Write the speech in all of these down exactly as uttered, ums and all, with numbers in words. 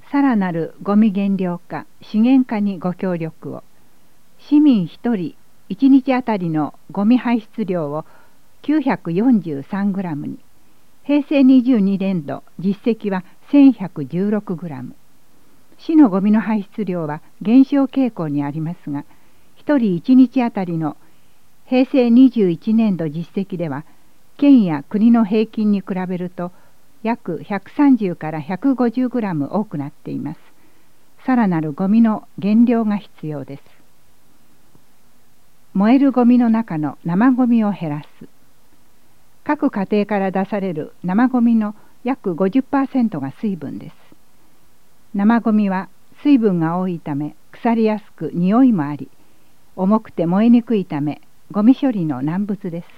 さらなるゴミ減量化資源化にご協力を。市民ひとりいちにちあたりのゴミ排出量を きゅうひゃくよんじゅうさんグラム に、平成にじゅうにねんど実績は せんひゃくじゅうろくグラム。市のゴミの排出量は減少傾向にありますが、ひとりいちにちあたりの平成にじゅういちねんど実績では、県や国の平均に比べると約ひゃくさんじゅうからひゃくごじゅうグラム多くなっています。さらなるゴミの減量が必要です。燃えるゴミの中の生ゴミを減らす。各家庭から出される生ゴミの約 ごじゅっパーセント が水分です。生ゴミは水分が多いため腐りやすく匂いもあり、重くて燃えにくいためゴミ処理の難物です。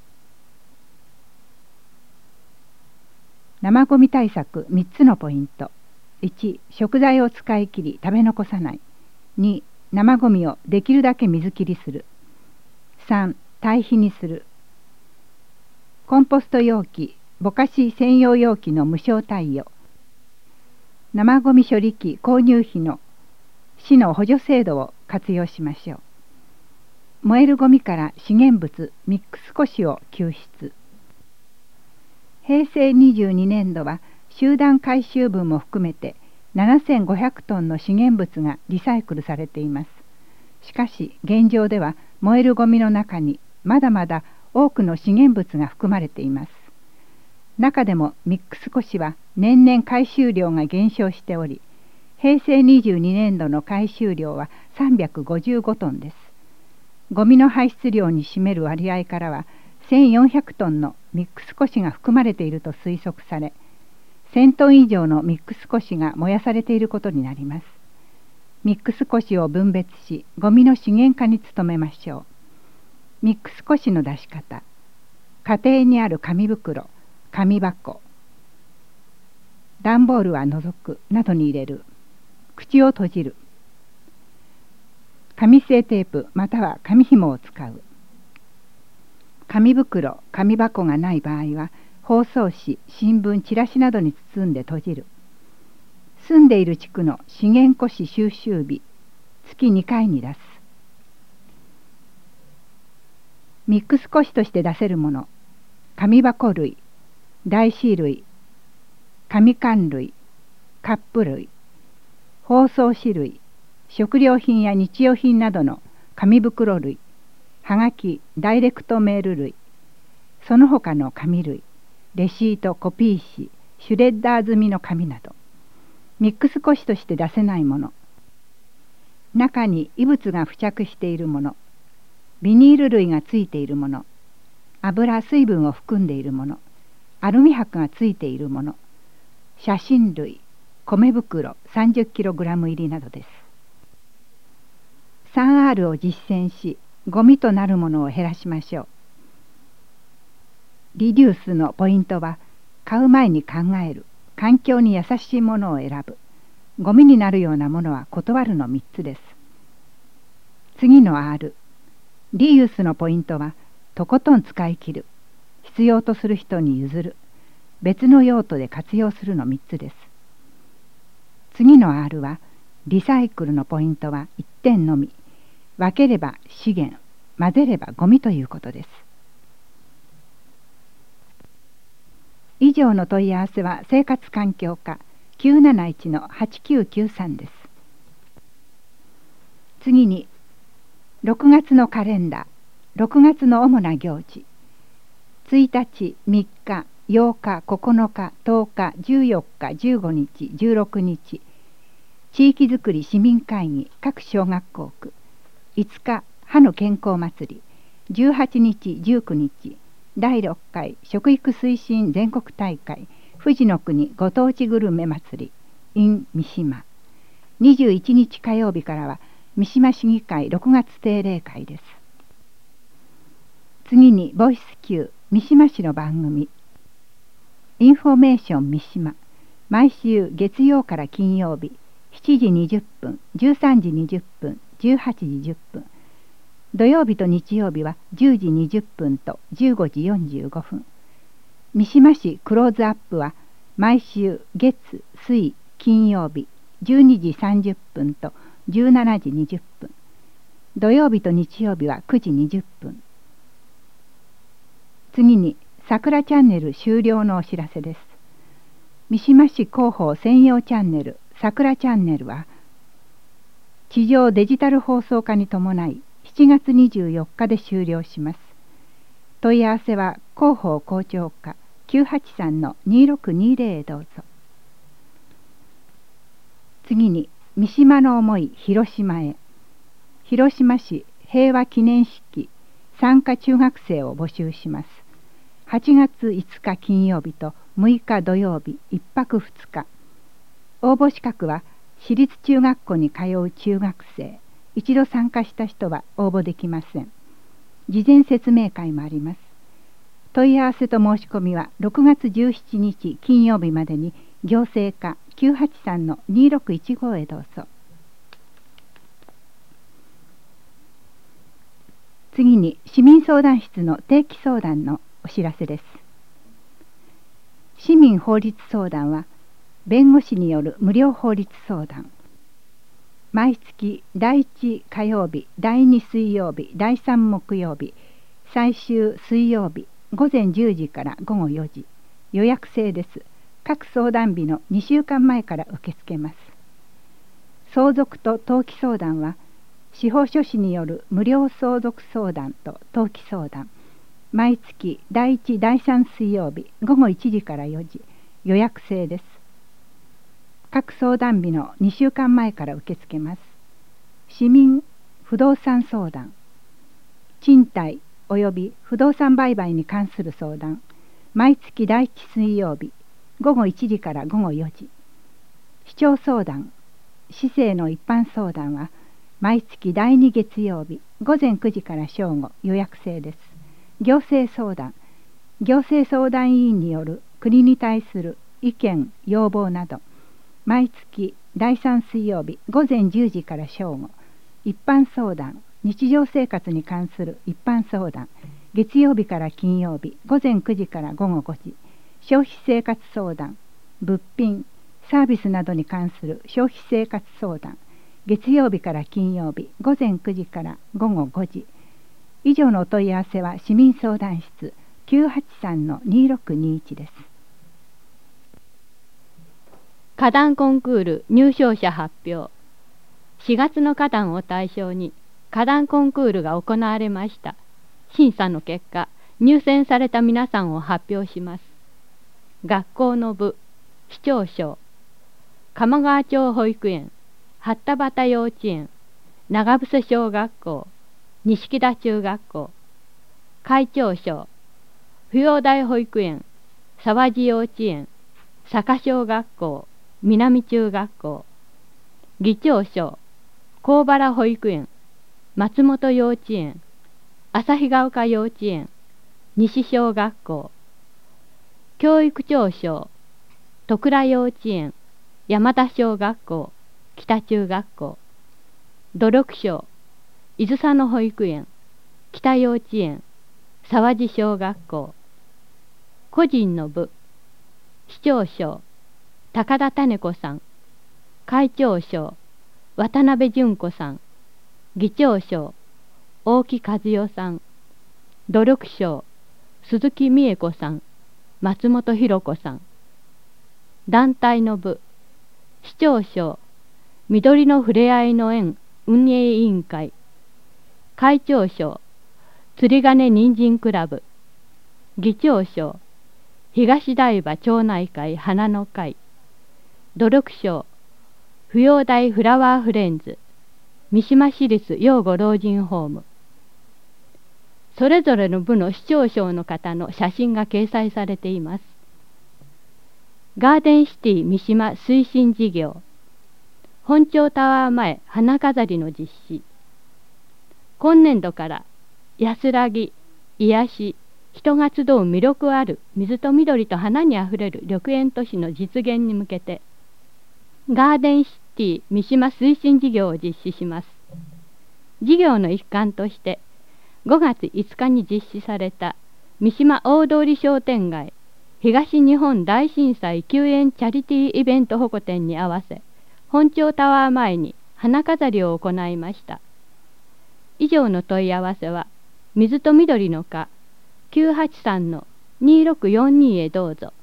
生ゴミ対策みっつのポイント。いち、食材を使い切り食べ残さない。に、生ゴミをできるだけ水切りする。さん、堆肥にする。コンポスト容器、ぼかし専用容器の無償貸与。生ゴミ処理機購入費の市の補助制度を活用しましょう。燃えるゴミから資源物ミックス古紙を救出。平成にじゅうにねんどは集団回収分も含めてななせんごひゃくトンの資源物がリサイクルされています。しかし現状では燃えるゴミの中にまだまだ多くの資源物が含まれています。中でもミックス古紙は年々回収量が減少しており、平成にじゅうにねんどの回収量はさんびゃくごじゅうごトンです。ゴミの排出量に占める割合からはせんよんひゃくトンのミックス古紙が含まれていると推測され、せんトン以上のミックス古紙が燃やされていることになります。ミックス古紙を分別し、ゴミの資源化に努めましょう。ミックス古紙の出し方。家庭にある紙袋、紙箱、段ボールは除くなどに入れる。口を閉じる。紙製テープまたは紙紐を使う。紙袋、紙箱がない場合は包装紙、新聞、チラシなどに包んで閉じる。住んでいる地区の資源古紙収集日、月にかいに出す。ミックス古紙として出せるもの。紙箱類、台紙類、紙缶類、カップ類、包装紙類、食料品や日用品などの紙袋類、はがき、ダイレクトメール類、その他の紙類、レシート、コピー紙、シュレッダー済みの紙など、ミックス古紙として出せないもの、中に異物が付着しているもの、ビニール類がついているもの、油、水分を含んでいるもの、アルミ箔がついているもの、写真類、米袋 さんじゅっキログラム 入りなどです。スリーアール を実践し、ゴミとなるものを減らしましょう。リデュースのポイントは、買う前に考える、環境に優しいものを選ぶ、ゴミになるようなものは断るのみっつです。次の アール、リユースのポイントは、とことん使い切る、必要とする人に譲る、別の用途で活用するのみっつです。次の アール は、リサイクルのポイントはいってんのみ、分ければ資源、混ぜればゴミということです。以上の問い合わせは生活環境課 きゅうなないちのはちきゅうきゅうさん です。次に、ろくがつのカレンダー、ろくがつの主な行事、ついたち、みっか、ようか、ここのか、とおか、じゅうよっか、じゅうごにち、じゅうろくにち、地域づくり市民会議各小学校区、いつか歯の健康祭り、じゅうはちにち、じゅうくにち、だいろっかい食育推進全国大会富士の国ご当地グルメ祭り in 三島、にじゅういちにち火曜日からは三島市議会ろくがつ定例会です。次にボイス Q 三島市の番組インフォメーション三島、毎週月曜から金曜日しちじにじゅっぷん、じゅうさんじにじゅっぷん、じゅうはちじじゅっぷん、土曜日と日曜日はじゅうじにじゅっぷんとじゅうごじよんじゅうごふん。三島市クローズアップは毎週月、水、金曜日じゅうにじさんじゅっぷんとじゅうしちじにじゅっぷん、土曜日と日曜日はくじにじゅっぷん。次に桜チャンネル終了のお知らせです。三島市広報専用チャンネル桜チャンネルは地上デジタル放送化に伴いしちがつにじゅうよっかで終了します。問い合わせは広報校長課 きゅうはちさんのにろくにぜろ へどうぞ。次に三島の思い広島へ。広島市平和記念式参加中学生を募集します。はちがついつか金曜日とむいか土曜日いっぱくふつか。応募資格は私立中学校に通う中学生。一度参加した人は応募できません。事前説明会もあります。問い合わせと申し込みはろくがつじゅうしちにち金曜日までに行政課きゅうはちさんのにろくいちごへどうぞ。次に市民相談室の定期相談のお知らせです。市民法律相談は弁護士による無料法律相談。毎月だいいち火曜日、だいに水曜日、だいさん木曜日、最終水曜日ごぜんじゅうじからごごよじ。予約制です。各相談日のにしゅうかんまえから受け付けます。相続と登記相談は司法書士による無料相続相談と登記相談。毎月だいいち、だいさん水曜日ごごいちじからよじ。予約制です。各相談日のにしゅうかんまえから受け付けます。市民不動産相談。賃貸および不動産売買に関する相談。毎月だいいち水曜日ごごいちじからごごよじ。市長相談。市政の一般相談は毎月だいに月曜日ごぜんくじから正午。予約制です。行政相談。行政相談委員による国に対する意見要望など毎月だいさん水曜日ごぜんじゅうじから正午。一般相談。日常生活に関する一般相談。月曜日から金曜日ごぜんくじからごごごじ。消費生活相談。物品サービスなどに関する消費生活相談。月曜日から金曜日ごぜんくじからごごごじ。以上のお問い合わせは市民相談室 きゅうはちさんのにろくにいち です。 花壇コンクール入賞者発表。しがつの花壇を対象に花壇コンクールが行われました。審査の結果、入選された皆さんを発表します。学校の部、市長賞。鴨川町保育園、八田端幼稚園、長伏小学校、錦田中学校。会長賞。扶養台保育園、沢地幼稚園、坂小学校、南中学校。議長賞。高原保育園、松本幼稚園、旭ヶ丘幼稚園、西小学校。教育長賞。戸倉幼稚園、山田小学校、北中学校。努力賞。伊豆佐野保育園、北幼稚園、沢地小学校。個人の部。市長賞。高田種子さん。会長賞。渡辺純子さん。議長賞。大木和代さん。努力賞。鈴木美恵子さん。松本博子さん。団体の部。市長賞。緑のふれあいの園運営委員会。会長賞。釣り鐘人参クラブ。議長賞。東台場町内会花の会。努力賞。扶養台フラワーフレンズ。三島市立養護老人ホーム。それぞれの部の市長賞の方の写真が掲載されています。ガーデンシティ三島推進事業。本町タワー前花飾りの実施。今年度から安らぎ、癒し、人が集う魅力ある水と緑と花にあふれる緑園都市の実現に向けてガーデンシティ三島推進事業を実施します。事業の一環としてごがついつかに実施された三島大通商店街東日本大震災救援チャリティーイベント保護展に合わせ本町タワー前に花飾りを行いました。以上の問い合わせは、水と緑の課きゅうはちさんのにろくよんにへどうぞ。